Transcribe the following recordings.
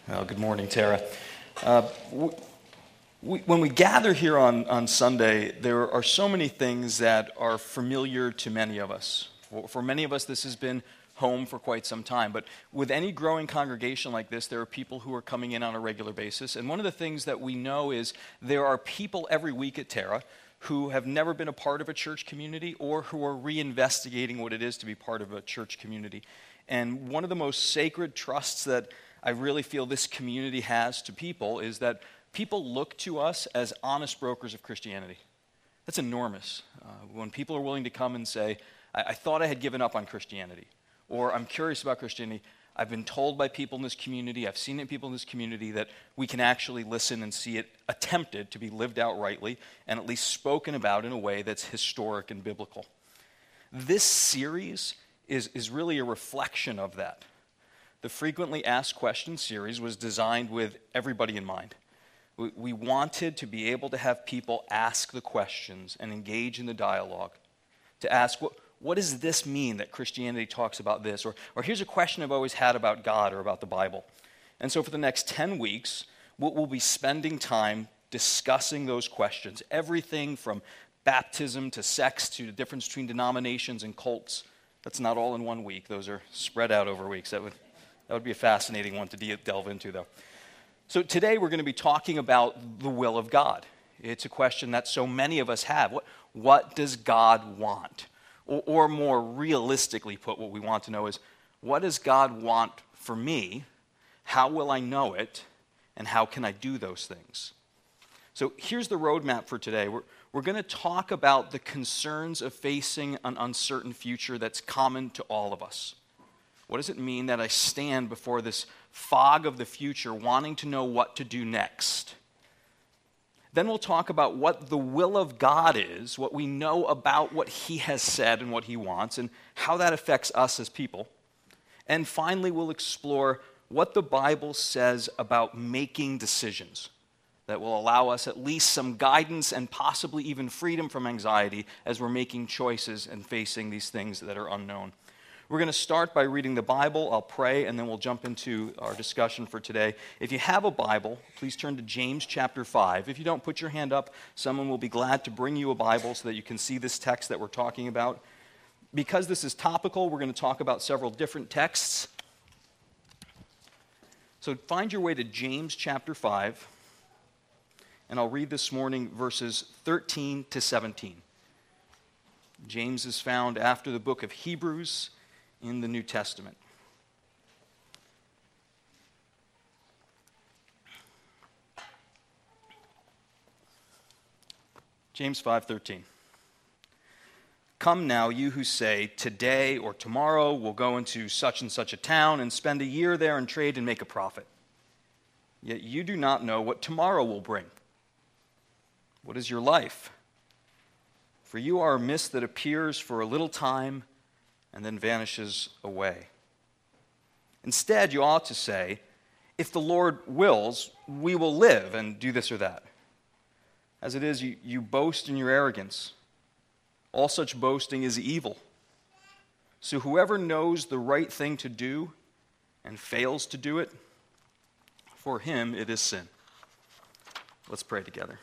Well, good morning, Tara. When we gather here on Sunday, there are so many things that are familiar to many of us. For many of us, this has been home for quite some time. But with any growing congregation like this, there are people who are coming in on a regular basis. And one of the things that we know is there are people every week at Tara who have never been a part of a church community or who are reinvestigating what it is to be part of a church community. And one of the most sacred trusts that I really feel this community has to people is that people look to us as honest brokers of Christianity. That's enormous. When people are willing to come and say, I thought I had given up on Christianity, or I'm curious about Christianity. I've been told by people in this community, I've seen it in people in this community, that we can actually listen and see it attempted to be lived out rightly and at least spoken about in a way that's historic and biblical. This series is really a reflection of that. The Frequently Asked Questions series was designed with everybody in mind. We wanted to be able to have people ask the questions and engage in the dialogue, to ask, what does this mean that Christianity talks about this? Or here's a question I've always had about God or about the Bible. And so for the next 10 weeks, we'll be spending time discussing those questions, everything from baptism to sex to the difference between denominations and cults. That's not all in one week. Those are spread out over weeks. That would be a fascinating one to delve into, though. So today we're going to be talking about the will of God. It's a question that so many of us have. What does God want? Or more realistically put, what we want to know is, what does God want for me? How will I know it? And how can I do those things? So here's the roadmap for today. We're going to talk about the concerns of facing an uncertain future that's common to all of us. What does it mean that I stand before this fog of the future wanting to know what to do next? Then we'll talk about what the will of God is, what we know about what He has said and what He wants, and how that affects us as people. And finally, we'll explore what the Bible says about making decisions that will allow us at least some guidance and possibly even freedom from anxiety as we're making choices and facing these things that are unknown. We're going to start by reading the Bible. I'll pray, and then we'll jump into our discussion for today. If you have a Bible, please turn to James chapter 5. If you don't, put your hand up. Someone will be glad to bring you a Bible so that you can see this text that we're talking about. Because this is topical, we're going to talk about several different texts. So find your way to James chapter 5, and I'll read this morning verses 13 to 17. James is found after the book of Hebrews in the New Testament. James 5:13. Come now, you who say, today or tomorrow we'll go into such and such a town and spend a year there and trade and make a profit. Yet you do not know what tomorrow will bring. What is your life? For you are a mist that appears for a little time and then vanishes away. Instead, you ought to say, if the Lord wills, we will live and do this or that. As it is, you boast in your arrogance. All such boasting is evil. So whoever knows the right thing to do and fails to do it, for him it is sin. Let's pray together.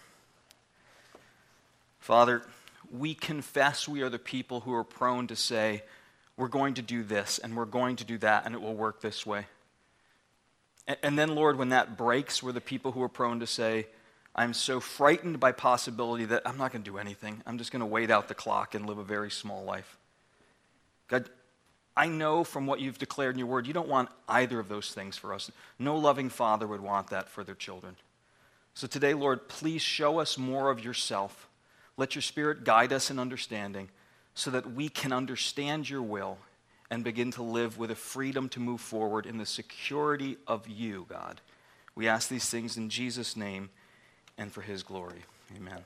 Father, we confess we are the people who are prone to say, we're going to do this, and we're going to do that, and it will work this way. And then, Lord, when that breaks, we're the people who are prone to say, I'm so frightened by possibility that I'm not going to do anything. I'm just going to wait out the clock and live a very small life. God, I know from what you've declared in your word, you don't want either of those things for us. No loving father would want that for their children. So today, Lord, please show us more of yourself. Let your Spirit guide us in understanding, so that we can understand your will and begin to live with a freedom to move forward in the security of you, God. We ask these things in Jesus' name and for his glory. Amen.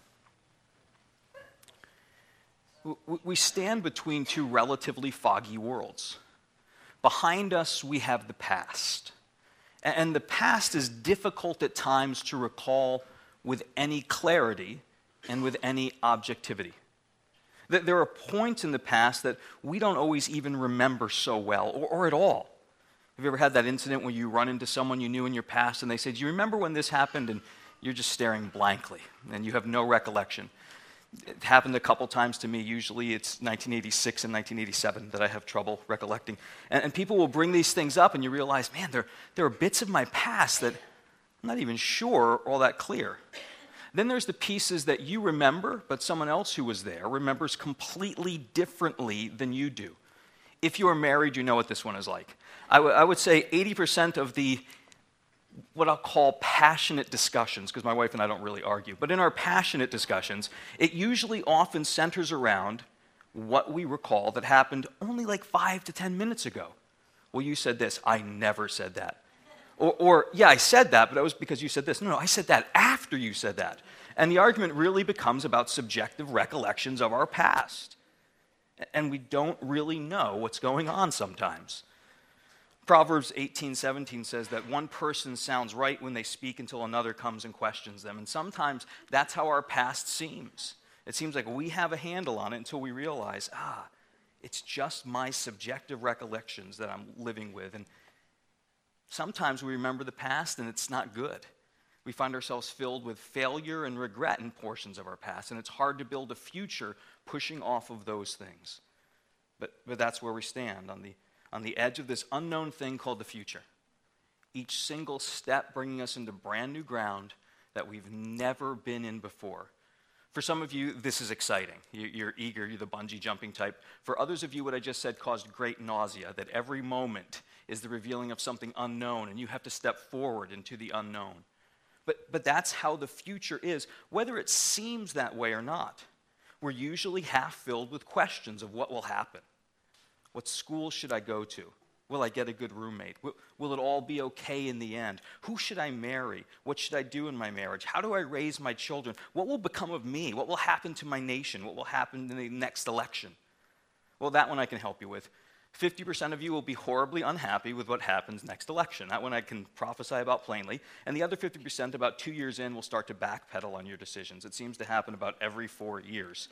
We stand between two relatively foggy worlds. Behind us, we have the past. And the past is difficult at times to recall with any clarity and with any objectivity. There are points in the past that we don't always even remember so well or at all. Have you ever had that incident where you run into someone you knew in your past and they say, do you remember when this happened? And you're just staring blankly and you have no recollection. It happened a couple times to me. Usually it's 1986 and 1987 that I have trouble recollecting. And people will bring these things up and you realize, man, there are bits of my past that I'm not even sure are all that clear. Then there's the pieces that you remember, but someone else who was there remembers completely differently than you do. If you are married, you know what this one is like. I would say 80% of the, what I'll call passionate discussions, because my wife and I don't really argue, but in our passionate discussions, it usually often centers around what we recall that happened only like 5 to 10 minutes ago. Well, you said this. I never said that. Or, yeah, I said that, but that was because you said this. No, I said that after you said that. And the argument really becomes about subjective recollections of our past. And we don't really know what's going on sometimes. Proverbs 18:17 says that one person sounds right when they speak until another comes and questions them. And sometimes that's how our past seems. It seems like we have a handle on it until we realize, it's just my subjective recollections that I'm living with. And sometimes we remember the past and it's not good. We find ourselves filled with failure and regret in portions of our past, and it's hard to build a future pushing off of those things. But that's where we stand, on the edge of this unknown thing called the future. Each single step bringing us into brand new ground that we've never been in before. For some of you, this is exciting. You're eager, you're the bungee jumping type. For others of you, what I just said caused great nausea, that every moment is the revealing of something unknown, and you have to step forward into the unknown. But that's how the future is, whether it seems that way or not. We're usually half filled with questions of what will happen. What school should I go to? Will I get a good roommate? Will it all be okay in the end? Who should I marry? What should I do in my marriage? How do I raise my children? What will become of me? What will happen to my nation? What will happen in the next election? Well, that one I can help you with. 50% of you will be horribly unhappy with what happens next election. That one I can prophesy about plainly. And the other 50%, about 2 years in, will start to backpedal on your decisions. It seems to happen about every 4 years.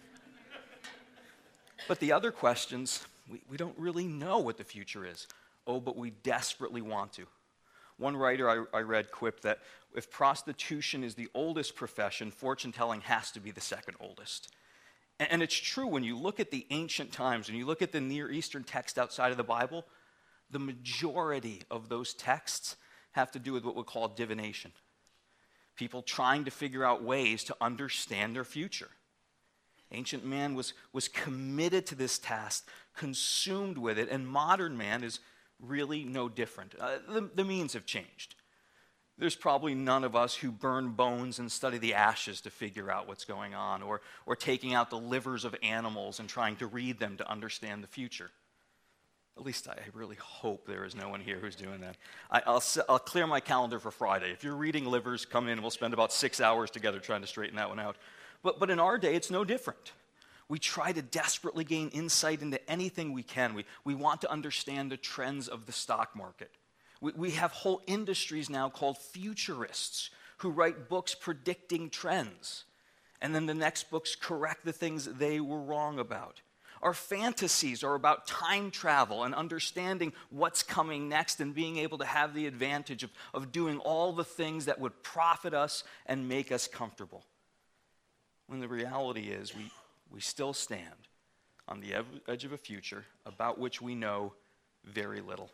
But the other questions, we don't really know what the future is. Oh, but we desperately want to. One writer I read quipped that if prostitution is the oldest profession, fortune-telling has to be the second oldest. And it's true when you look at the ancient times, when you look at the Near Eastern text outside of the Bible, the majority of those texts have to do with what we call divination. People trying to figure out ways to understand their future. Ancient man was committed to this task, consumed with it, and modern man is really no different. The means have changed. There's probably none of us who burn bones and study the ashes to figure out what's going on, or taking out the livers of animals and trying to read them to understand the future. At least I really hope there is no one here who's doing that. I'll clear my calendar for Friday. If you're reading livers, come in and we'll spend about 6 hours together trying to straighten that one out. But in our day, it's no different. We try to desperately gain insight into anything we can. We want to understand the trends of the stock market. We have whole industries now called futurists who write books predicting trends. And then the next books correct the things they were wrong about. Our fantasies are about time travel and understanding what's coming next and being able to have the advantage of doing all the things that would profit us and make us comfortable. When the reality is we still stand on the edge of a future about which we know very little.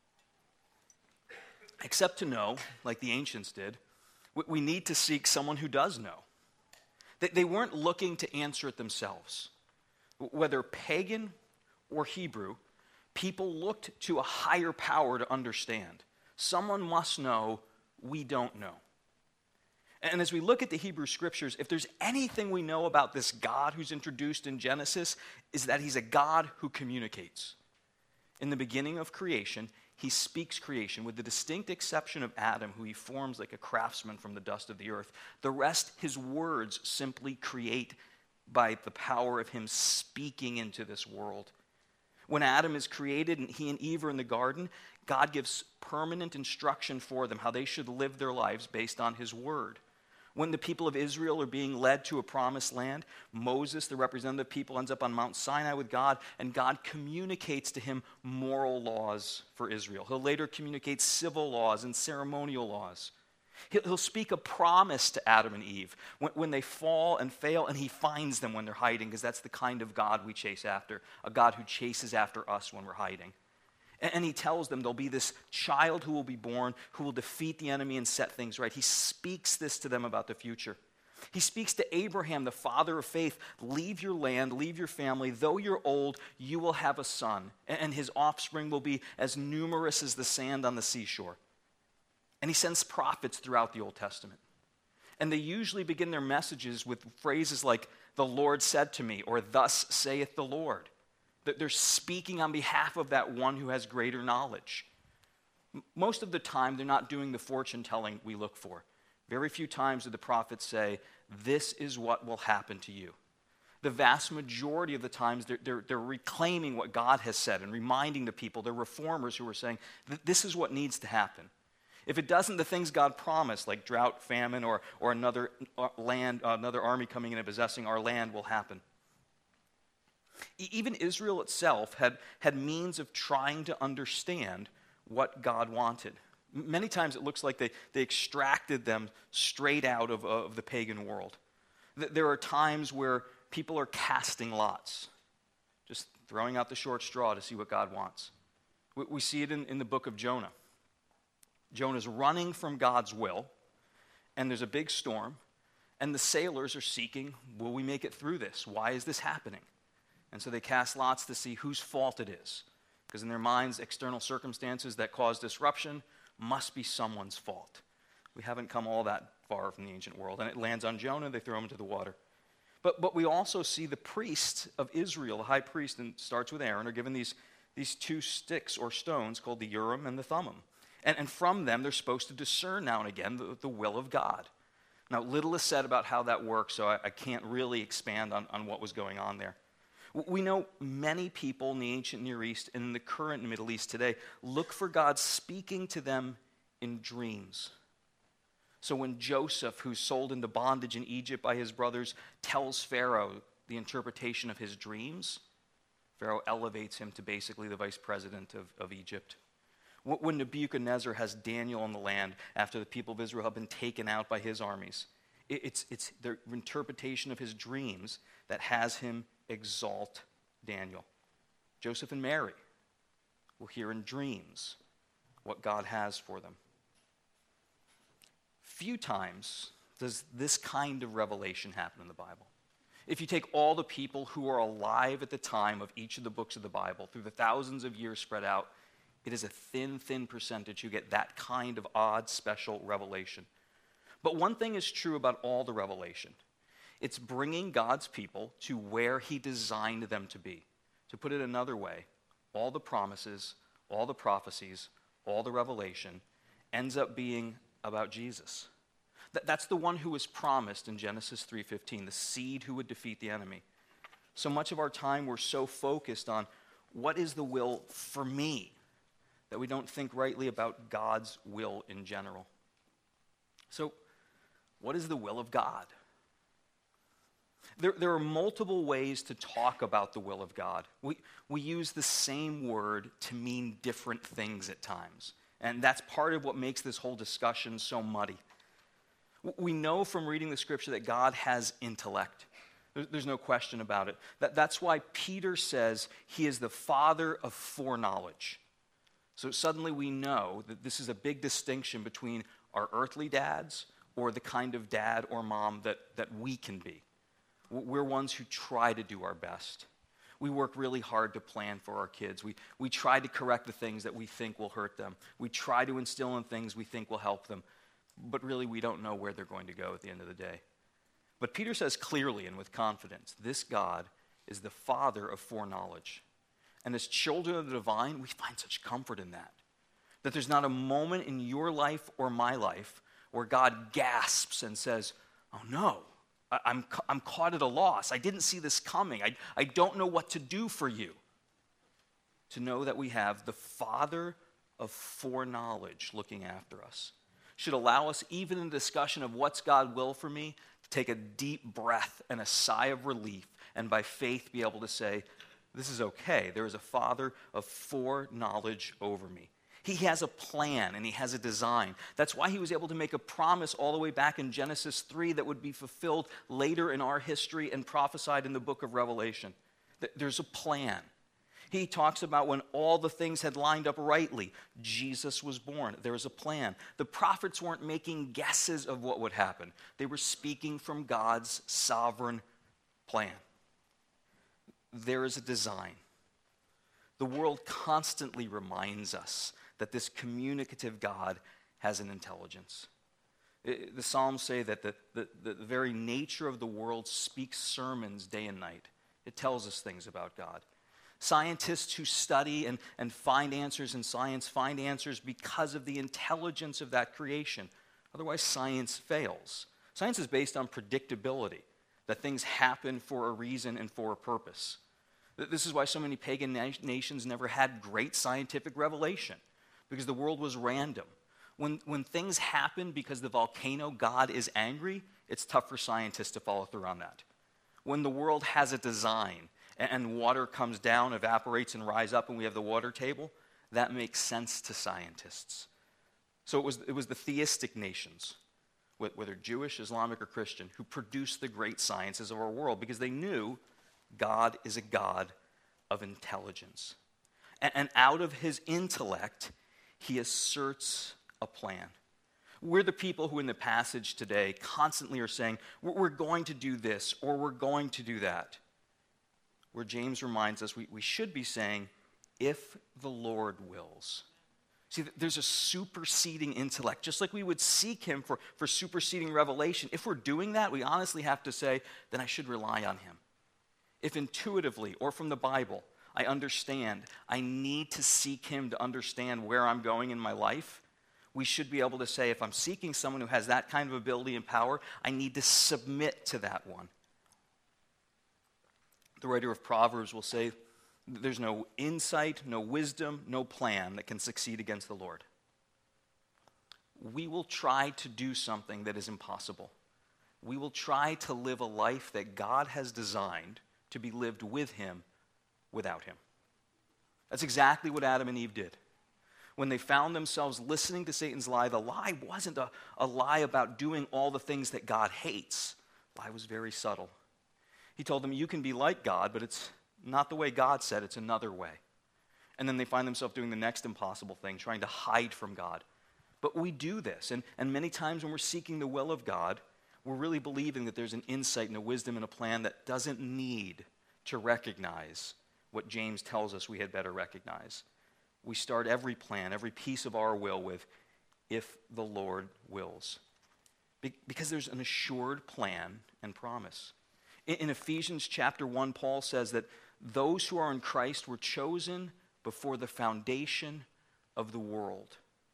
Except to know, like the ancients did, we need to seek someone who does know. They weren't looking to answer it themselves. Whether pagan or Hebrew, people looked to a higher power to understand. Someone must know, we don't know. And as we look at the Hebrew scriptures, if there's anything we know about this God who's introduced in Genesis, is that he's a God who communicates. In the beginning of creation, he speaks creation, with the distinct exception of Adam, who he forms like a craftsman from the dust of the earth. The rest, his words simply create by the power of him speaking into this world. When Adam is created and he and Eve are in the garden, God gives permanent instruction for them how they should live their lives based on his word. When the people of Israel are being led to a promised land, Moses, the representative people, ends up on Mount Sinai with God, and God communicates to him moral laws for Israel. He'll later communicate civil laws and ceremonial laws. He'll speak a promise to Adam and Eve when they fall and fail, and he finds them when they're hiding, because that's the kind of God we chase after, a God who chases after us when we're hiding. And he tells them there'll be this child who will be born who will defeat the enemy and set things right. He speaks this to them about the future. He speaks to Abraham, the father of faith, leave your land, leave your family. Though you're old, you will have a son, and his offspring will be as numerous as the sand on the seashore. And he sends prophets throughout the Old Testament. And they usually begin their messages with phrases like, the Lord said to me, or thus saith the Lord. That they're speaking on behalf of that one who has greater knowledge. Most of the time, they're not doing the fortune telling we look for. Very few times do the prophets say, this is what will happen to you. The vast majority of the times, they're reclaiming what God has said and reminding the people, they're reformers who are saying, this is what needs to happen. If it doesn't, the things God promised, like drought, famine, or another land, another army coming in and possessing our land, will happen. Even Israel itself had means of trying to understand what God wanted. Many times it looks like they extracted them straight out of the pagan world. There are times where people are casting lots, just throwing out the short straw to see what God wants. We see it in the book of Jonah. Jonah's running from God's will, and there's a big storm, and the sailors are seeking, will we make it through this? Why is this happening? And so they cast lots to see whose fault it is. Because in their minds, external circumstances that cause disruption must be someone's fault. We haven't come all that far from the ancient world. And it lands on Jonah, they throw him into the water. But we also see the priests of Israel, the high priest, and starts with Aaron, are given these two sticks or stones called the Urim and the Thummim. And from them, they're supposed to discern now and again the will of God. Now, little is said about how that works, so I can't really expand on what was going on there. We know many people in the ancient Near East and in the current Middle East today look for God speaking to them in dreams. So when Joseph, who's sold into bondage in Egypt by his brothers, tells Pharaoh the interpretation of his dreams, Pharaoh elevates him to basically the vice president of Egypt. When Nebuchadnezzar has Daniel in the land after the people of Israel have been taken out by his armies, it's the interpretation of his dreams that has him exalt Daniel. Joseph and Mary will hear in dreams what God has for them. Few times does this kind of revelation happen in the Bible. If you take all the people who are alive at the time of each of the books of the Bible, through the thousands of years spread out, it is a thin percentage who get that kind of odd, special revelation. But one thing is true about all the revelation. It's bringing God's people to where he designed them to be. To put it another way, all the promises, all the prophecies, all the revelation ends up being about Jesus. That's the one who was promised in Genesis 3:15, the seed who would defeat the enemy. So much of our time we're so focused on what is the will for me that we don't think rightly about God's will in general. So, what is the will of God? There are multiple ways to talk about the will of God. We use the same word to mean different things at times. And that's part of what makes this whole discussion so muddy. We know from reading the scripture that God has intellect. There's no question about it. That's why Peter says he is the father of foreknowledge. So suddenly we know that this is a big distinction between our earthly dads or the kind of dad or mom that we can be. We're ones who try to do our best. We work really hard to plan for our kids. We try to correct the things that we think will hurt them. We try to instill in things we think will help them. But really, we don't know where they're going to go at the end of the day. But Peter says clearly and with confidence, this God is the father of foreknowledge. And as children of the divine, we find such comfort in that. That there's not a moment in your life or my life where God gasps and says, oh no, I'm caught at a loss. I didn't see this coming. I don't know what to do for you. To know that we have the Father of foreknowledge looking after us. should allow us, even in the discussion of what's God's will for me, to take a deep breath and a sigh of relief, and by faith be able to say, this is okay. There is a Father of foreknowledge over me. He has a plan and he has a design. That's why he was able to make a promise all the way back in Genesis 3 that would be fulfilled later in our history and prophesied in the book of Revelation. There's a plan. He talks about when all the things had lined up rightly, Jesus was born. There was a plan. The prophets weren't making guesses of what would happen. They were speaking from God's sovereign plan. There is a design. The world constantly reminds us that this communicative God has an intelligence. The Psalms say that the very nature of the world speaks sermons day and night. It tells us things about God. Scientists who study and find answers in science find answers because of the intelligence of that creation. Otherwise, science fails. Science is based on predictability, that things happen for a reason and for a purpose. This is why so many pagan nations never had great scientific revelation, because the world was random. When things happen because the volcano god is angry, it's tough for scientists to follow through on that. When the world has a design and water comes down, evaporates, and rise up, and we have the water table, that makes sense to scientists. So it was the theistic nations, whether Jewish, Islamic, or Christian, who produced the great sciences of our world, because they knew God is a God of intelligence. And out of his intellect, he asserts a plan. We're the people who in the passage today constantly are saying, we're going to do this, or we're going to do that. Where James reminds us we should be saying, if the Lord wills. See, there's a superseding intellect. Just like we would seek him for superseding revelation, if we're doing that, we honestly have to say, then I should rely on him. If intuitively or from the Bible, I understand I need to seek him to understand where I'm going in my life, we should be able to say, if I'm seeking someone who has that kind of ability and power, I need to submit to that one. The writer of Proverbs will say, there's no insight, no wisdom, no plan that can succeed against the Lord. We will try to do something that is impossible. We will try to live a life that God has designed to be lived with him, without him. That's exactly what Adam and Eve did. When they found themselves listening to Satan's lie, the lie wasn't a lie about doing all the things that God hates. The lie was very subtle. He told them, you can be like God, but it's not the way God said, it's another way. And then they find themselves doing the next impossible thing, trying to hide from God. But we do this, and many times when we're seeking the will of God, we're really believing that there's an insight and a wisdom and a plan that doesn't need to recognize what James tells us we had better recognize. We start every plan, every piece of our will with, if the Lord wills. Because there's an assured plan and promise. In Ephesians chapter 1, Paul says that those who are in Christ were chosen before the foundation of the world.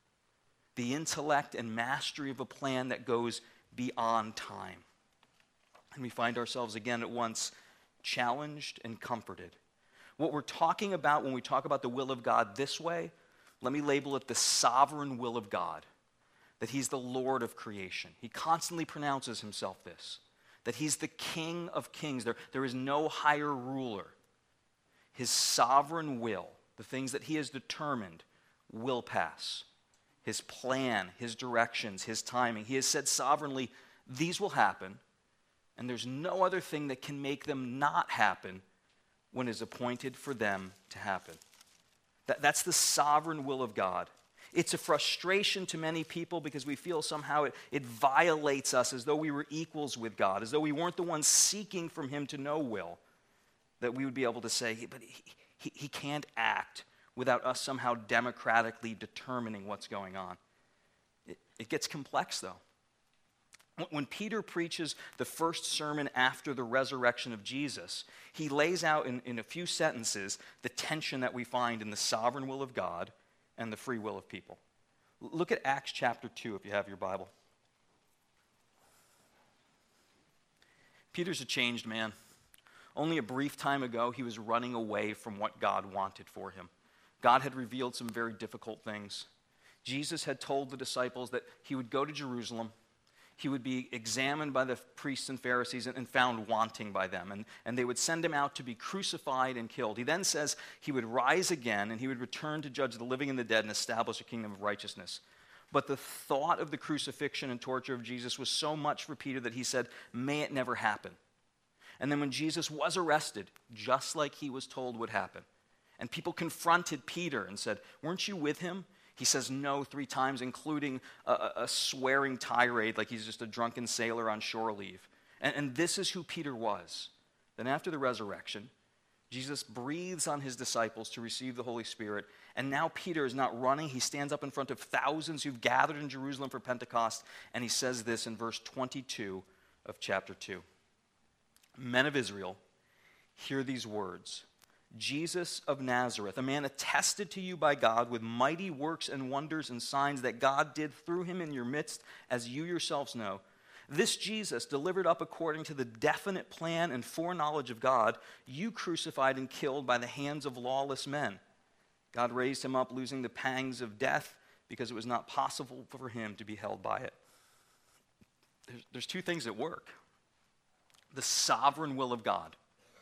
The intellect and mastery of a plan that goes beyond time. And we find ourselves again at once challenged and comforted. What we're talking about when we talk about the will of God this way, let me label it the sovereign will of God. That he's the Lord of creation. He constantly pronounces himself this. That he's the King of kings. There is no higher ruler. His sovereign will, the things that he has determined, will pass. His plan, his directions, his timing. He has said sovereignly, these will happen, and there's no other thing that can make them not happen when it is appointed for them to happen. That's the sovereign will of God. It's a frustration to many people because we feel somehow it violates us as though we were equals with God, as though we weren't the ones seeking from him to know will, that we would be able to say, but he can't act without us somehow democratically determining what's going on. It gets complex, though. When Peter preaches the first sermon after the resurrection of Jesus, he lays out in a few sentences the tension that we find in the sovereign will of God and the free will of people. Look at Acts chapter 2 if you have your Bible. Peter's a changed man. Only a brief time ago, he was running away from what God wanted for him. God had revealed some very difficult things. Jesus had told the disciples that he would go to Jerusalem, he would be examined by the priests and Pharisees and found wanting by them, and they would send him out to be crucified and killed. He then says he would rise again, and he would return to judge the living and the dead and establish a kingdom of righteousness. But the thought of the crucifixion and torture of Jesus was so much for Peter that he said, may it never happen. And then when Jesus was arrested, just like he was told would happen, and people confronted Peter and said, weren't you with him? He says no 3 times, including a swearing tirade like he's just a drunken sailor on shore leave. And this is who Peter was. Then after the resurrection, Jesus breathes on his disciples to receive the Holy Spirit. And now Peter is not running. He stands up in front of thousands who've gathered in Jerusalem for Pentecost. And he says this in verse 22 of chapter 2. Men of Israel, hear these words. Jesus of Nazareth, a man attested to you by God with mighty works and wonders and signs that God did through him in your midst, as you yourselves know. This Jesus, delivered up according to the definite plan and foreknowledge of God, you crucified and killed by the hands of lawless men. God raised him up, losing the pangs of death, because it was not possible for him to be held by it. There's 2 things at work. The sovereign will of God.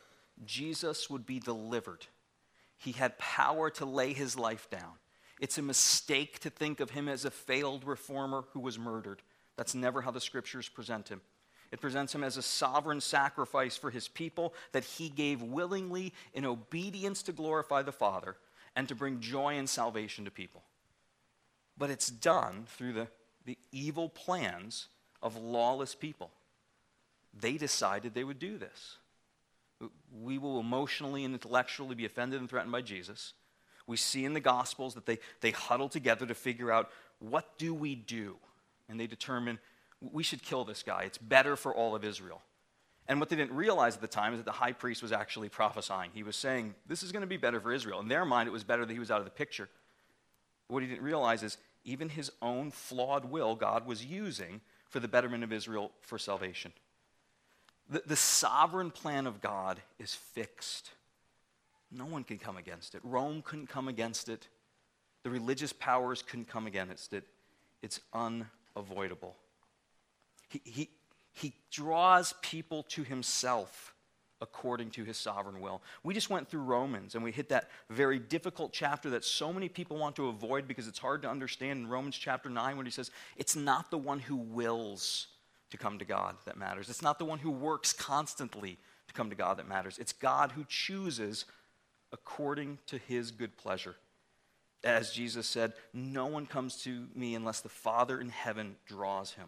Jesus would be delivered. He had power to lay his life down. It's a mistake to think of him as a failed reformer who was murdered. That's never how the scriptures present him. It presents him as a sovereign sacrifice for his people that he gave willingly in obedience to glorify the Father and to bring joy and salvation to people. But it's done through the evil plans of lawless people. They decided they would do this. We will emotionally and intellectually be offended and threatened by Jesus. We see in the Gospels that they huddle together to figure out, what do we do? And they determine, we should kill this guy. It's better for all of Israel. And what they didn't realize at the time is that the high priest was actually prophesying. He was saying, this is going to be better for Israel. In their mind, it was better that he was out of the picture. But what he didn't realize is even his own flawed will, God was using for the betterment of Israel for salvation. The sovereign plan of God is fixed. No one can come against it. Rome couldn't come against it. The religious powers couldn't come against it. It's unavoidable. He draws people to himself according to his sovereign will. We just went through Romans, and we hit that very difficult chapter that so many people want to avoid because it's hard to understand in Romans chapter 9 when he says, it's not the one who wills to come to God that matters. It's not the one who works constantly to come to God that matters. It's God who chooses according to his good pleasure. As Jesus said, no one comes to me unless the Father in heaven draws him.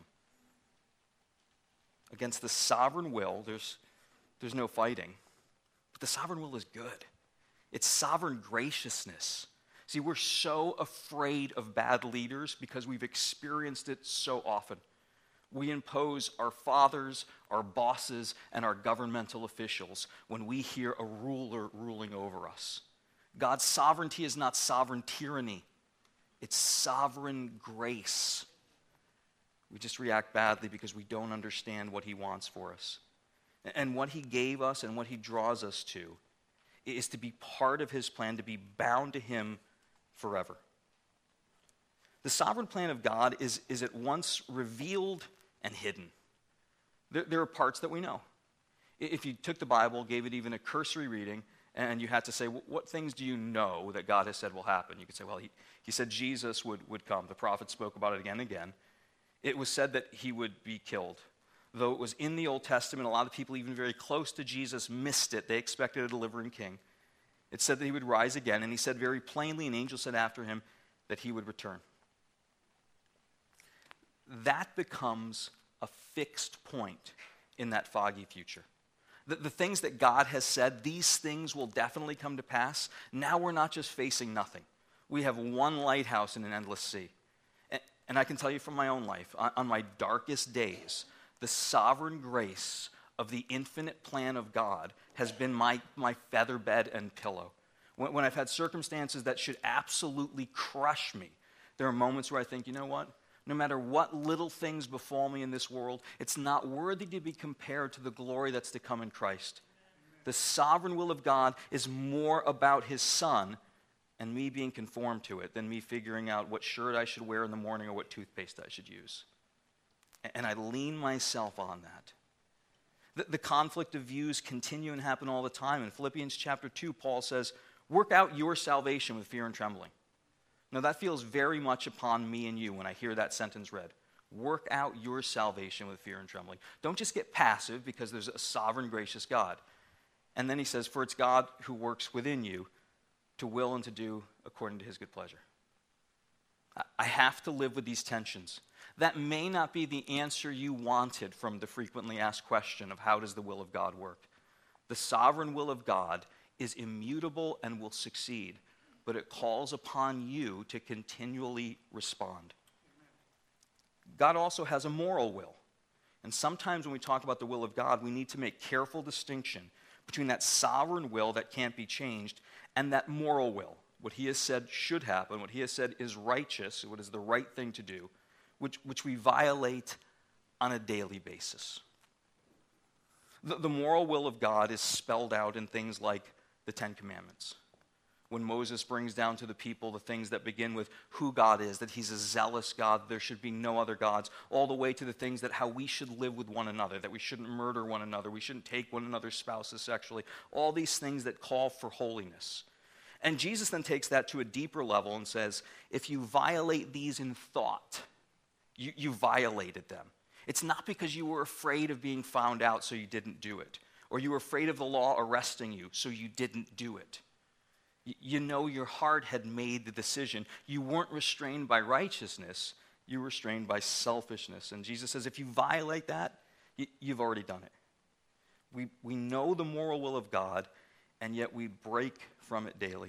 Against the sovereign will, there's no fighting. But the sovereign will is good. It's sovereign graciousness. See, we're so afraid of bad leaders because we've experienced it so often. We impose our fathers, our bosses, and our governmental officials when we hear a ruler ruling over us. God's sovereignty is not sovereign tyranny. It's sovereign grace. We just react badly because we don't understand what he wants for us. And what he gave us and what he draws us to is to be part of his plan, to be bound to him forever. The sovereign plan of God is at once revealed and hidden. There are parts that we know. If you took the Bible, gave it even a cursory reading, and you had to say, what things do you know that God has said will happen? You could say, well, he said Jesus would come. The prophets spoke about it again and again. It was said that he would be killed. Though it was in the Old Testament, a lot of people even very close to Jesus missed it. They expected a delivering king. It said that he would rise again, and he said very plainly, an angel said after him, that he would return. That becomes a fixed point in that foggy future. The things that God has said, these things will definitely come to pass. Now we're not just facing nothing. We have one lighthouse in an endless sea. And I can tell you from my own life, on my darkest days, the sovereign grace of the infinite plan of God has been my feather bed and pillow. When I've had circumstances that should absolutely crush me, there are moments where I think, you know what? No matter what little things befall me in this world, it's not worthy to be compared to the glory that's to come in Christ. The sovereign will of God is more about his Son and me being conformed to it than me figuring out what shirt I should wear in the morning or what toothpaste I should use. And I lean myself on that. The conflict of views continue and happen all the time. In Philippians chapter 2, Paul says, work out your salvation with fear and trembling. Now that feels very much upon me and you when I hear that sentence read. Work out your salvation with fear and trembling. Don't just get passive because there's a sovereign, gracious God. And then he says, for it's God who works within you to will and to do according to his good pleasure. I have to live with these tensions. That may not be the answer you wanted from the frequently asked question of how does the will of God work. The sovereign will of God is immutable and will succeed, but it calls upon you to continually respond. God also has a moral will. And sometimes when we talk about the will of God, we need to make careful distinction between that sovereign will that can't be changed and that moral will. What he has said should happen, what he has said is righteous, what is the right thing to do, which we violate on a daily basis. The moral will of God is spelled out in things like the Ten Commandments. When Moses brings down to the people the things that begin with who God is, that he's a zealous God, there should be no other gods, all the way to the things that how we should live with one another, that we shouldn't murder one another, we shouldn't take one another's spouses sexually, all these things that call for holiness. And Jesus then takes that to a deeper level and says, if you violate these in thought, you violated them. It's not because you were afraid of being found out so you didn't do it, or you were afraid of the law arresting you so you didn't do it. You know your heart had made the decision. You weren't restrained by righteousness, you were restrained by selfishness. And Jesus says if you violate that, you've already done it. We know the moral will of God, and yet we break from it daily.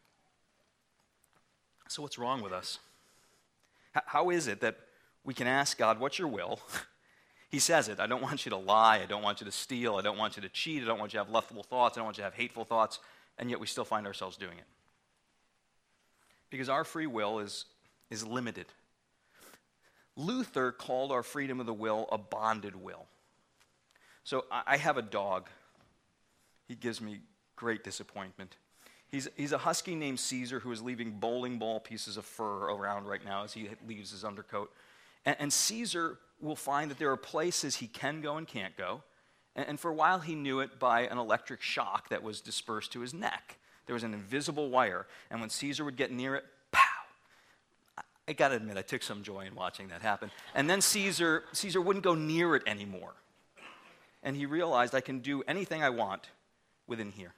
So what's wrong with us? How is it that we can ask God, what's your will? He says it. I don't want you to lie. I don't want you to steal. I don't want you to cheat. I don't want you to have lustful thoughts. I don't want you to have hateful thoughts. And yet we still find ourselves doing it. Because our free will is limited. Luther called our freedom of the will a bonded will. So I have a dog. He gives me great disappointment. He's a husky named Caesar who is leaving bowling ball pieces of fur around right now as he leaves his undercoat. And Caesar will find that there are places he can go and can't go. And for a while he knew it by an electric shock that was dispersed to his neck. There was an invisible wire. And when Caesar would get near it, pow! I got to admit, I took some joy in watching that happen. And then Caesar wouldn't go near it anymore. And he realized I can do anything I want within here.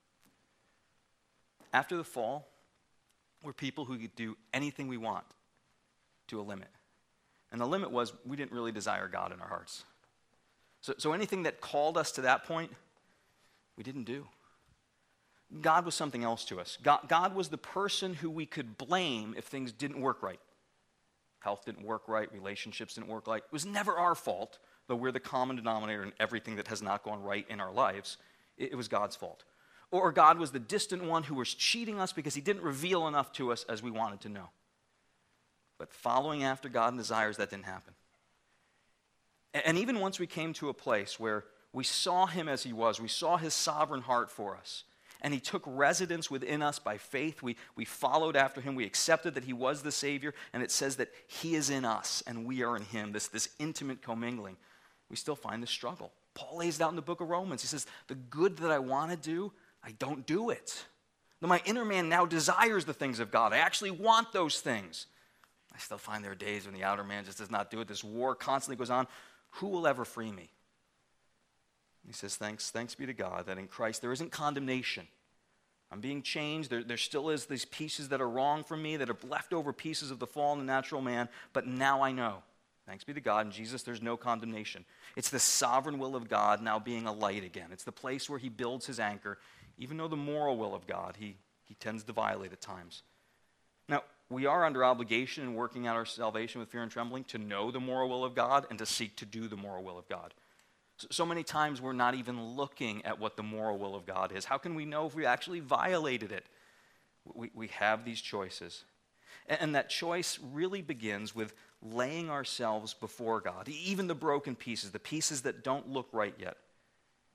After the fall, we're people who could do anything we want to a limit. And the limit was we didn't really desire God in our hearts. So anything that called us to that point, we didn't do. God was something else to us. God was the person who we could blame if things didn't work right. Health didn't work right, relationships didn't work right. It was never our fault, though we're the common denominator in everything that has not gone right in our lives. It was God's fault. Or God was the distant one who was cheating us because he didn't reveal enough to us as we wanted to know. But following after God and desires, that didn't happen. And even once we came to a place where we saw him as he was, we saw his sovereign heart for us, and he took residence within us by faith, we followed after him, we accepted that he was the Savior, and it says that he is in us and we are in him, this intimate commingling. We still find the struggle. Paul lays it out in the book of Romans. He says, the good that I want to do, I don't do it. Though my inner man now desires the things of God. I actually want those things. I still find there are days when the outer man just does not do it. This war constantly goes on. Who will ever free me? He says, thanks be to God that in Christ there isn't condemnation. I'm being changed. There still is these pieces that are wrong from me, that are leftover pieces of the fallen natural man, but now I know. Thanks be to God. In Jesus, there's no condemnation. It's the sovereign will of God now being a light again. It's the place where he builds his anchor. Even though the moral will of God, he tends to violate at times. Now, we are under obligation in working out our salvation with fear and trembling to know the moral will of God and to seek to do the moral will of God. So many times we're not even looking at what the moral will of God is. How can we know if we actually violated it? We have these choices. And that choice really begins with laying ourselves before God, even the broken pieces, the pieces that don't look right yet.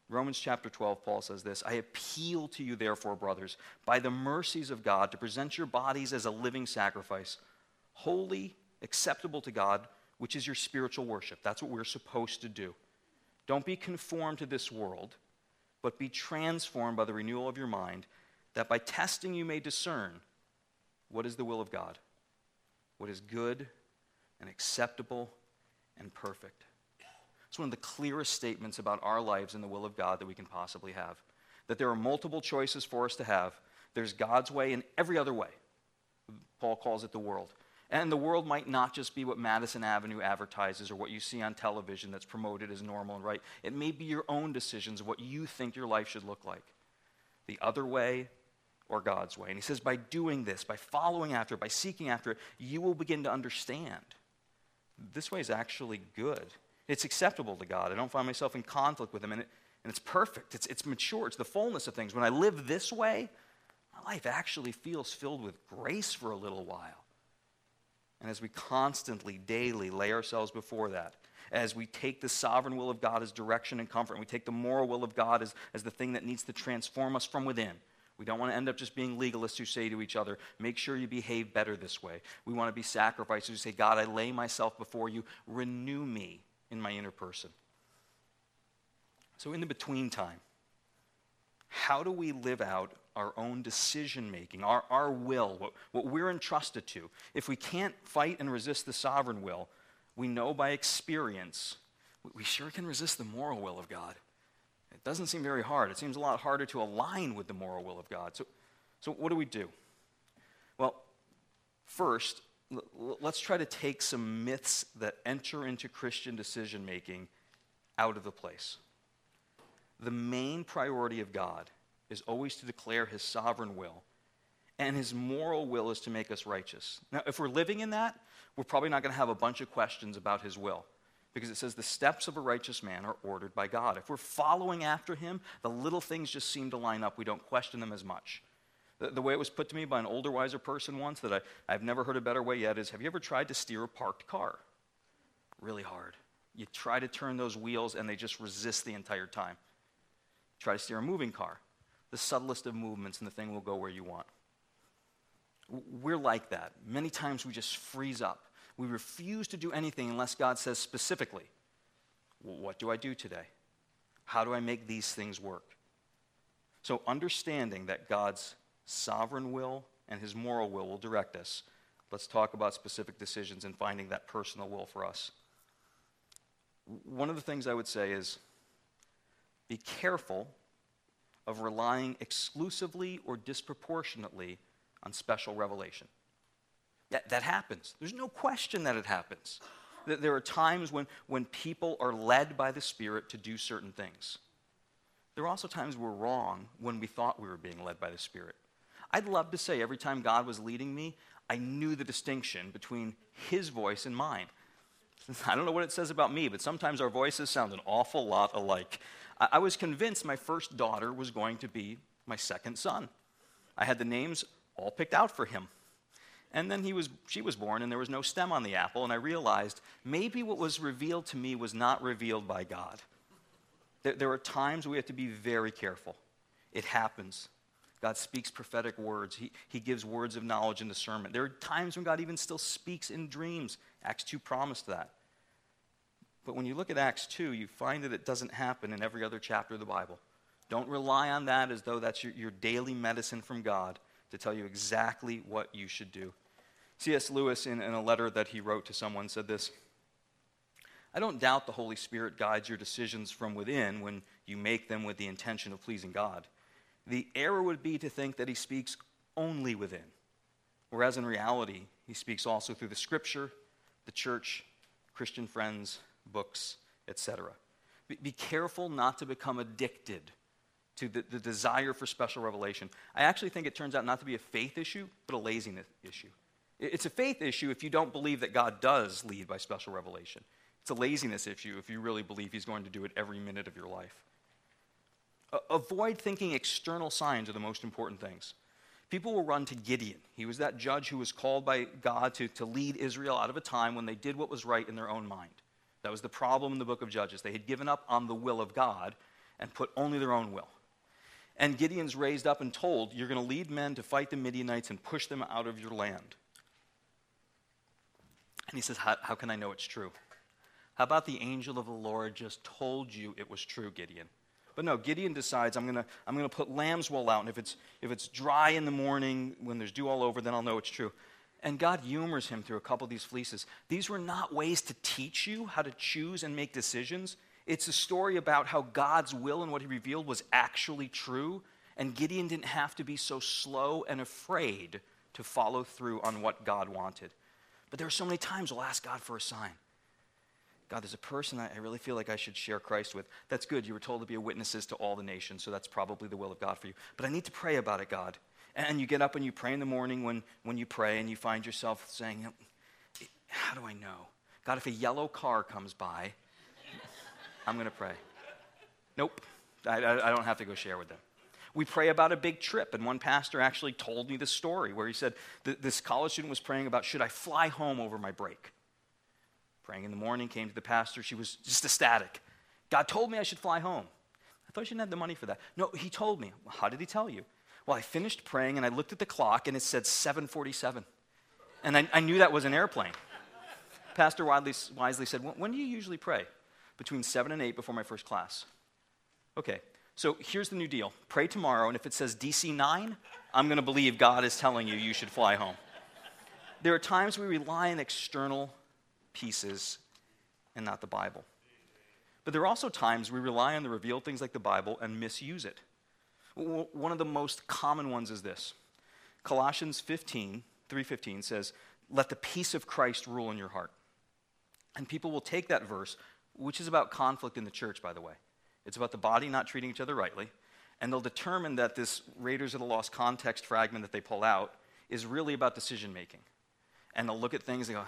Romans chapter 12, Paul says this, I appeal to you, therefore, brothers, by the mercies of God, to present your bodies as a living sacrifice, holy, acceptable to God, which is your spiritual worship. That's what we're supposed to do. Don't be conformed to this world, but be transformed by the renewal of your mind, that by testing you may discern what is the will of God, what is good and acceptable and perfect. It's one of the clearest statements about our lives and the will of God that we can possibly have. That there are multiple choices for us to have. There's God's way and every other way. Paul calls it the world. And the world might not just be what Madison Avenue advertises or what you see on television that's promoted as normal and right. It may be your own decisions of what you think your life should look like. The other way or God's way. And he says by doing this, by following after it, by seeking after it, you will begin to understand. This way is actually good. It's acceptable to God. I don't find myself in conflict with him, and it's perfect. It's mature. It's the fullness of things. When I live this way, my life actually feels filled with grace for a little while. And as we constantly, daily lay ourselves before that, as we take the sovereign will of God as direction and comfort, and we take the moral will of God as the thing that needs to transform us from within, we don't want to end up just being legalists who say to each other, make sure you behave better this way. We want to be sacrificers who say, God, I lay myself before you. Renew me in my inner person. So in the between time, how do we live out our own decision-making, our will, what we're entrusted to? If we can't fight and resist the sovereign will, we know by experience we sure can resist the moral will of God. It doesn't seem very hard. It seems a lot harder to align with the moral will of God. So what do we do? Well, first, let's try to take some myths that enter into Christian decision-making out of the place. The main priority of God is always to declare his sovereign will, and his moral will is to make us righteous. Now, if we're living in that, we're probably not going to have a bunch of questions about his will, because it says the steps of a righteous man are ordered by God. If we're following after him, the little things just seem to line up. We don't question them as much. The way it was put to me by an older, wiser person once that I've never heard a better way yet is, have you ever tried to steer a parked car? Really hard. You try to turn those wheels and they just resist the entire time. Try to steer a moving car. The subtlest of movements and the thing will go where you want. We're like that. Many times we just freeze up. We refuse to do anything unless God says specifically, well, what do I do today? How do I make these things work? So understanding that God's sovereign will and his moral will direct us, let's talk about specific decisions and finding that personal will for us. One of the things I would say is be careful of relying exclusively or disproportionately on special revelation. That happens. There's no question that it happens. There are times when people are led by the Spirit to do certain things. There are also times we're wrong when we thought we were being led by the Spirit. I'd love to say every time God was leading me, I knew the distinction between his voice and mine. I don't know what it says about me, but sometimes our voices sound an awful lot alike. I was convinced my first daughter was going to be my second son. I had the names all picked out for him. And then she was born, and there was no stem on the apple, and I realized maybe what was revealed to me was not revealed by God. There are times we have to be very careful. It happens. God speaks prophetic words. He gives words of knowledge and discernment. There are times when God even still speaks in dreams. Acts 2 promised that. But when you look at Acts 2, you find that it doesn't happen in every other chapter of the Bible. Don't rely on that as though that's your daily medicine from God to tell you exactly what you should do. C.S. Lewis, in a letter that he wrote to someone, said this: I don't doubt the Holy Spirit guides your decisions from within when you make them with the intention of pleasing God. The error would be to think that he speaks only within, whereas in reality, he speaks also through the Scripture, the church, Christian friends, books, etc. Be careful not to become addicted to the desire for special revelation. I actually think it turns out not to be a faith issue, but a laziness issue. It's a faith issue if you don't believe that God does lead by special revelation. It's a laziness issue if you really believe he's going to do it every minute of your life. Avoid thinking external signs are the most important things. People will run to Gideon. He was that judge who was called by God to lead Israel out of a time when they did what was right in their own mind. That was the problem in the book of Judges. They had given up on the will of God, and put only their own will. And Gideon's raised up and told, you're going to lead men to fight the Midianites and push them out of your land. And he says, how can I know it's true? How about the angel of the Lord just told you it was true, Gideon? But no, Gideon decides, I'm gonna put lamb's wool out, and if it's dry in the morning when there's dew all over, then I'll know it's true. And God humors him through a couple of these fleeces. These were not ways to teach you how to choose and make decisions. It's a story about how God's will and what he revealed was actually true, and Gideon didn't have to be so slow and afraid to follow through on what God wanted. But there are so many times we'll ask God for a sign. God, there's a person I really feel like I should share Christ with. That's good. You were told to be witnesses to all the nations, so that's probably the will of God for you. But I need to pray about it, God. And you get up and you pray in the morning when you pray, and you find yourself saying, how do I know? God, if a yellow car comes by, I'm going to pray. Nope. I don't have to go share with them. We pray about a big trip, and one pastor actually told me this story where he said this college student was praying about, should I fly home over my break? Praying in the morning, came to the pastor. She was just ecstatic. God told me I should fly home. I thought you didn't have the money for that. No, he told me. Well, how did he tell you? Well, I finished praying, and I looked at the clock, and it said 7:47. And I knew that was an airplane. Pastor wisely said, when do you usually pray? Between 7 and 8 before my first class. Okay, so here's the new deal. Pray tomorrow, and if it says DC 9, I'm going to believe God is telling you should fly home. There are times we rely on external pieces and not the Bible. But there are also times we rely on the revealed things like the Bible and misuse it. One of the most common ones is this. Colossians 3:15 says, let the peace of Christ rule in your heart. And people will take that verse, which is about conflict in the church, by the way. It's about the body not treating each other rightly, and they'll determine that this Raiders of the Lost context fragment that they pull out is really about decision making. And they'll look at things and go,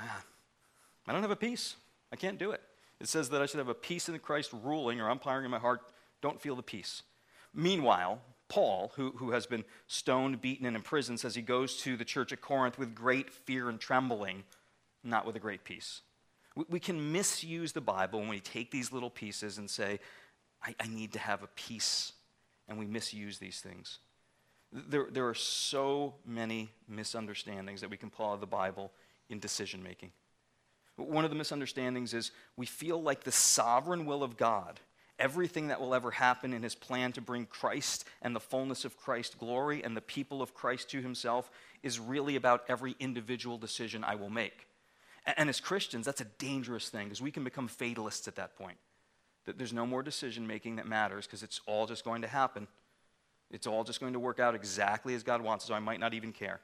I don't have a peace. I can't do it. It says that I should have a peace in Christ ruling or umpiring in my heart. Don't feel the peace. Meanwhile, Paul, who has been stoned, beaten, and imprisoned, says he goes to the church at Corinth with great fear and trembling, not with a great peace. We can misuse the Bible when we take these little pieces and say, I need to have a peace, and we misuse these things. There are so many misunderstandings that we can pull out of the Bible in decision making. One of the misunderstandings is we feel like the sovereign will of God, everything that will ever happen in his plan to bring Christ and the fullness of Christ's glory and the people of Christ to himself, is really about every individual decision I will make. And as Christians, that's a dangerous thing, because we can become fatalists at that point. That there's no more decision making that matters, because it's all just going to happen. It's all just going to work out exactly as God wants, so I might not even care.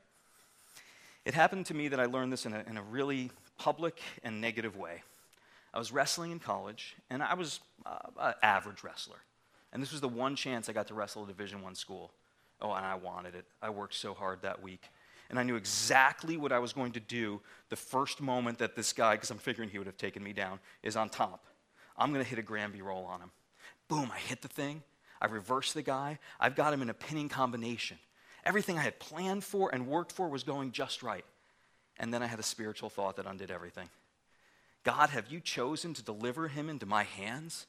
It happened to me that I learned this in a really public and negative way. I was wrestling in college, and I was an average wrestler. And this was the one chance I got to wrestle at a Division I school. Oh, and I wanted it. I worked so hard that week. And I knew exactly what I was going to do the first moment that this guy, because I'm figuring he would have taken me down, is on top. I'm going to hit a Granby roll on him. Boom, I hit the thing. I reverse the guy. I've got him in a pinning combination. Everything I had planned for and worked for was going just right. And then I had a spiritual thought that undid everything. God, have you chosen to deliver him into my hands?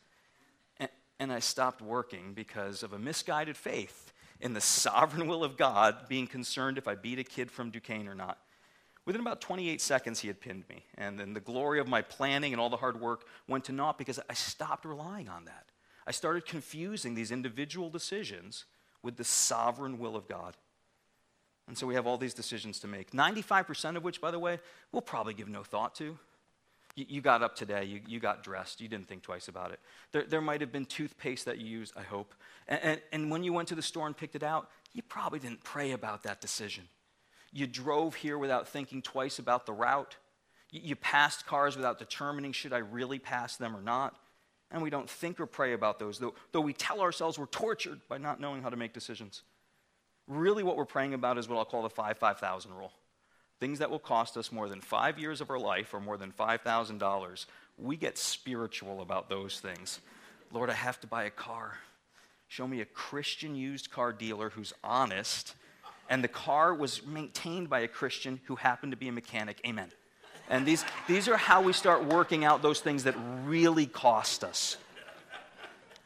And I stopped working because of a misguided faith in the sovereign will of God, being concerned if I beat a kid from Duquesne or not. Within about 28 seconds, he had pinned me. And then the glory of my planning and all the hard work went to naught because I stopped relying on that. I started confusing these individual decisions with the sovereign will of God. And so we have all these decisions to make, 95% of which, by the way, we'll probably give no thought to. You got up today, you got dressed, you didn't think twice about it. There might have been toothpaste that you used, I hope. And when you went to the store and picked it out, you probably didn't pray about that decision. You drove here without thinking twice about the route. You passed cars without determining, should I really pass them or not? And we don't think or pray about those, though we tell ourselves we're tortured by not knowing how to make decisions. Really what we're praying about is what I'll call the 5,000 rule. Things that will cost us more than 5 years of our life or more than $5,000, we get spiritual about those things. Lord, I have to buy a car. Show me a Christian used car dealer who's honest, and the car was maintained by a Christian who happened to be a mechanic. Amen. And these are how we start working out those things that really cost us.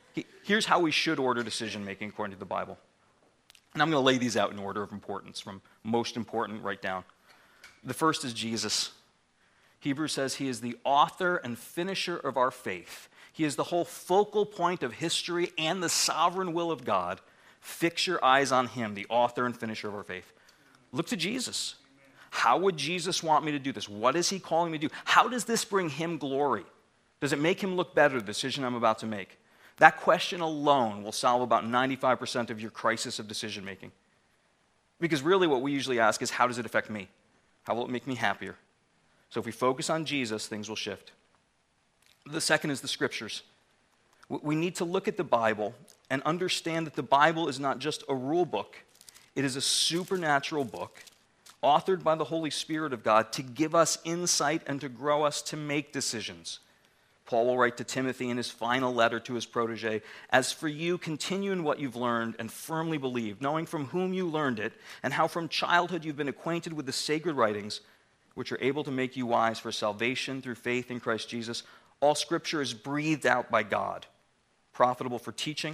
Here's how we should order decision-making according to the Bible. And I'm going to lay these out in order of importance, from most important right down. The first is Jesus. Hebrews says he is the author and finisher of our faith. He is the whole focal point of history and the sovereign will of God. Fix your eyes on him, the author and finisher of our faith. Look to Jesus. How would Jesus want me to do this? What is he calling me to do? How does this bring him glory? Does it make him look better, the decision I'm about to make? That question alone will solve about 95% of your crisis of decision making. Because really what we usually ask is, how does it affect me? How will it make me happier? So if we focus on Jesus, things will shift. The second is the scriptures. We need to look at the Bible and understand that the Bible is not just a rule book. It is a supernatural book authored by the Holy Spirit of God to give us insight and to grow us to make decisions. Paul will write to Timothy in his final letter to his protege, "As for you, continue in what you've learned and firmly believe, knowing from whom you learned it, and how from childhood you've been acquainted with the sacred writings, which are able to make you wise for salvation through faith in Christ Jesus. All Scripture is breathed out by God, profitable for teaching,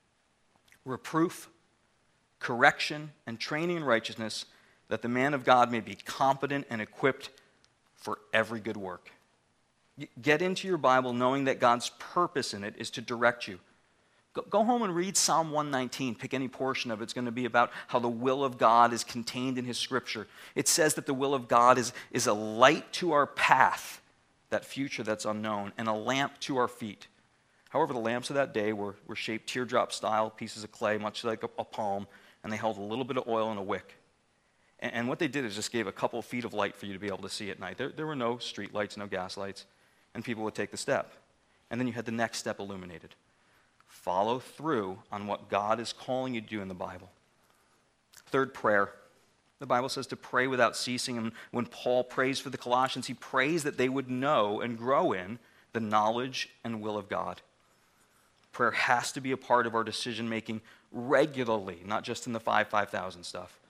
reproof, correction, and training in righteousness, that the man of God may be competent and equipped for every good work." Get into your Bible knowing that God's purpose in it is to direct you. Go home and read Psalm 119. Pick any portion of it. It's going to be about how the will of God is contained in his scripture. It says that the will of God is a light to our path, that future that's unknown, and a lamp to our feet. However, the lamps of that day were shaped teardrop-style pieces of clay, much like a palm, and they held a little bit of oil in a wick. And what they did is just gave a couple of feet of light for you to be able to see at night. There were no street lights, no gas lights, and people would take the step. And then you had the next step illuminated. Follow through on what God is calling you to do in the Bible. Third, prayer. The Bible says to pray without ceasing. And when Paul prays for the Colossians, he prays that they would know and grow in the knowledge and will of God. Prayer has to be a part of our decision-making regularly, not just in the 5,000 stuff.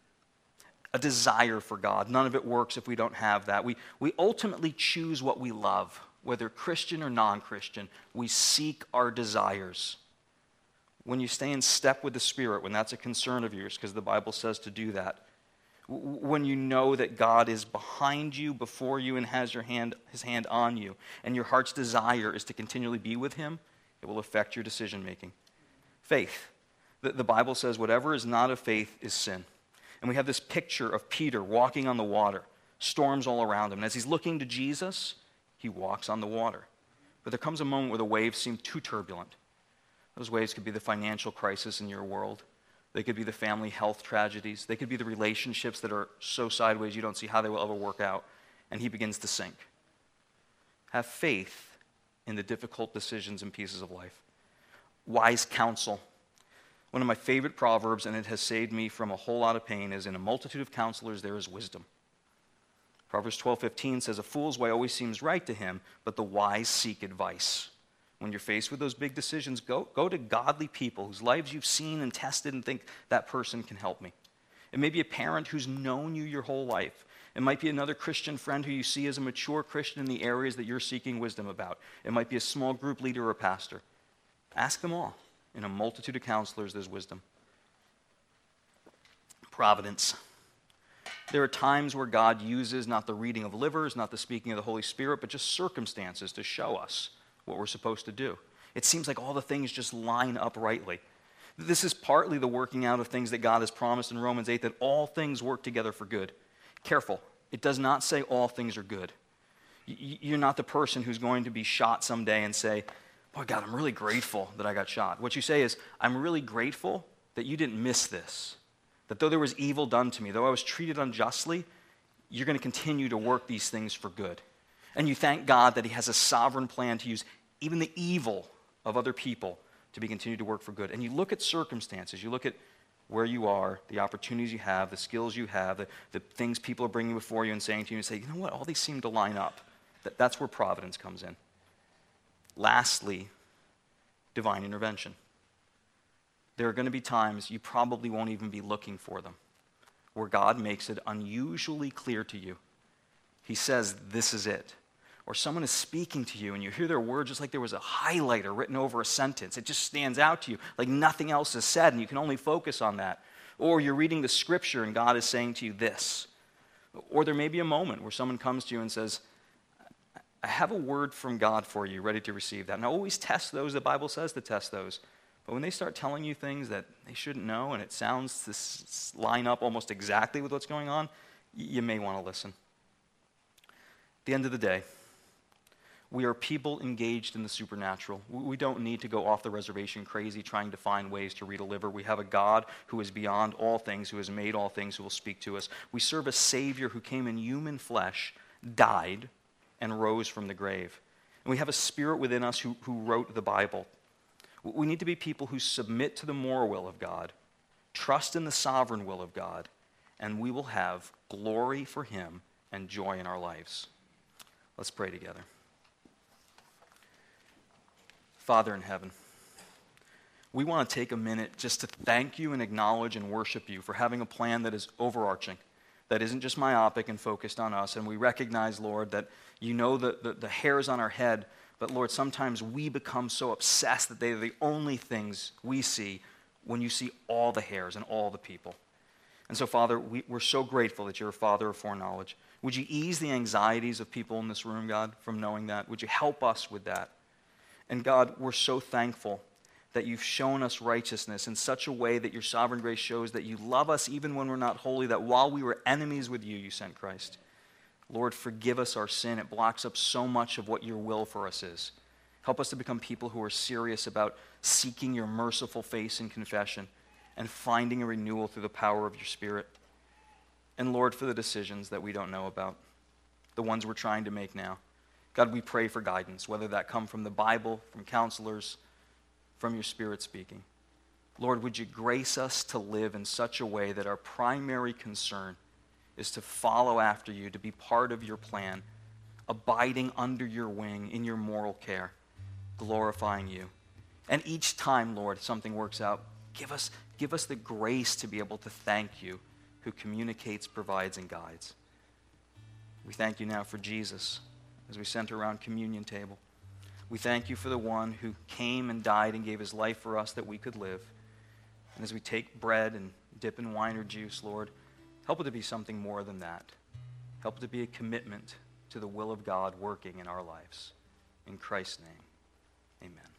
A desire for God. None of it works if we don't have that. We ultimately choose what we love. Whether Christian or non-Christian, we seek our desires. When you stay in step with the Spirit, when that's a concern of yours, because the Bible says to do that, when you know that God is behind you, before you, and has his hand on you, and your heart's desire is to continually be with him, it will affect your decision-making. Faith. The Bible says whatever is not of faith is sin. And we have this picture of Peter walking on the water, storms all around him. And as he's looking to Jesus, he walks on the water. But there comes a moment where the waves seem too turbulent. Those waves could be the financial crisis in your world. They could be the family health tragedies. They could be the relationships that are so sideways you don't see how they will ever work out. And he begins to sink. Have faith in the difficult decisions and pieces of life. Wise counsel. One of my favorite proverbs, and it has saved me from a whole lot of pain, is, "In a multitude of counselors there is wisdom." Proverbs 12:15 says, "A fool's way always seems right to him, but the wise seek advice." When you're faced with those big decisions, go to godly people whose lives you've seen and tested and think, that person can help me. It may be a parent who's known you your whole life. It might be another Christian friend who you see as a mature Christian in the areas that you're seeking wisdom about. It might be a small group leader or a pastor. Ask them all. In a multitude of counselors, there's wisdom. Providence. There are times where God uses not the reading of livers, not the speaking of the Holy Spirit, but just circumstances to show us what we're supposed to do. It seems like all the things just line up rightly. This is partly the working out of things that God has promised in Romans 8, that all things work together for good. Careful. It does not say all things are good. You're not the person who's going to be shot someday and say, "Boy, God, I'm really grateful that I got shot." What you say is, "I'm really grateful that you didn't miss this. That though there was evil done to me, though I was treated unjustly, you're going to continue to work these things for good." And you thank God that he has a sovereign plan to use even the evil of other people to be continued to work for good. And you look at circumstances, you look at where you are, the opportunities you have, the skills you have, the things people are bringing before you and saying to you, and say, "You know what, all these seem to line up." That's where providence comes in. Lastly, divine intervention. There are going to be times you probably won't even be looking for them, where God makes it unusually clear to you. He says, "This is it." or someone is speaking to you and you hear their words just like there was a highlighter written over a sentence. It just stands out to you like nothing else is said and you can only focus on that. Or you're reading the scripture and God is saying to you this. Or there may be a moment where someone comes to you and says, I have a word from God for you, ready to receive that. And I always test those, the Bible says to test those. But when they start telling you things that they shouldn't know and it sounds to line up almost exactly with what's going on, you may want to listen. At the end of the day, we are people engaged in the supernatural. We don't need to go off the reservation crazy trying to find ways to redeliver. We have a God who is beyond all things, who has made all things, who will speak to us. We serve a Savior who came in human flesh, died, and rose from the grave. And we have a Spirit within us who wrote the Bible. We need to be people who submit to the moral will of God, trust in the sovereign will of God, and we will have glory for Him and joy in our lives. Let's pray together. Father in heaven, we want to take a minute just to thank you and acknowledge and worship you for having a plan that is overarching, that isn't just myopic and focused on us. And we recognize, Lord, that you know the hairs on our head, but Lord, sometimes we become so obsessed that they are the only things we see when you see all the hairs and all the people. And so, Father, we're so grateful that you're a Father of foreknowledge. Would you ease the anxieties of people in this room, God, from knowing that? Would you help us with that? And God, we're so thankful that you've shown us righteousness in such a way that your sovereign grace shows that you love us even when we're not holy, that while we were enemies with you, you sent Christ. Lord, forgive us our sin. It blocks up so much of what your will for us is. Help us to become people who are serious about seeking your merciful face in confession and finding a renewal through the power of your Spirit. And Lord, for the decisions that we don't know about, the ones we're trying to make now, God, we pray for guidance, whether that come from the Bible, from counselors, from your Spirit speaking. Lord, would you grace us to live in such a way that our primary concern is to follow after you, to be part of your plan, abiding under your wing in your moral care, glorifying you. And each time, Lord, something works out, give us the grace to be able to thank you, who communicates, provides, and guides. We thank you now for Jesus as we center around communion table. We thank you for the one who came and died and gave his life for us that we could live. And as we take bread and dip in wine or juice, Lord, help it to be something more than that. Help it to be a commitment to the will of God working in our lives. In Christ's name, amen.